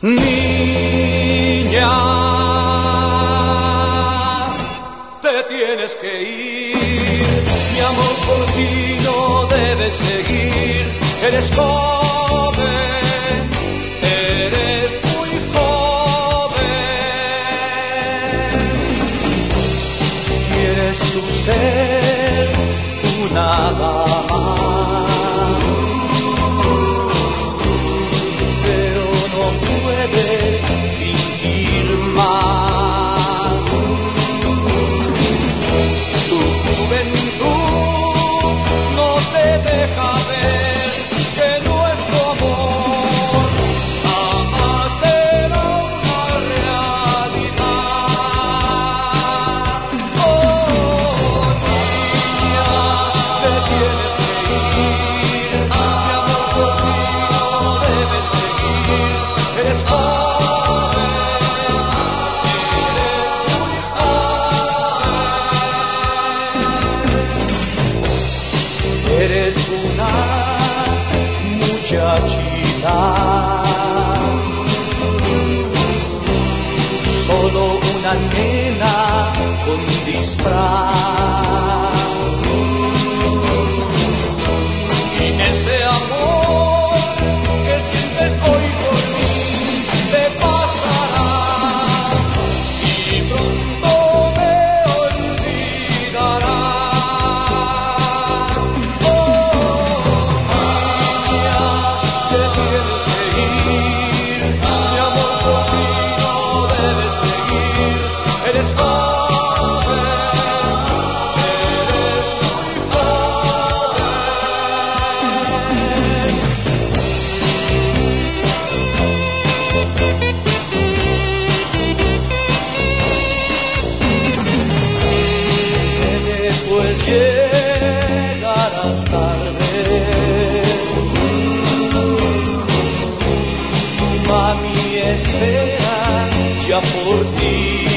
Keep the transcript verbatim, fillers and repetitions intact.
Niña, te tienes que ir, mi amor por ti no debes seguir, eres joven, eres muy joven, quieres tú ser una dama. Eres una muchachita, solo una nena con disfraz. Y ese amor que sientes hoy por mí te pasará y pronto me olvidarás. Llegarás tarde, mami espera ya por ti.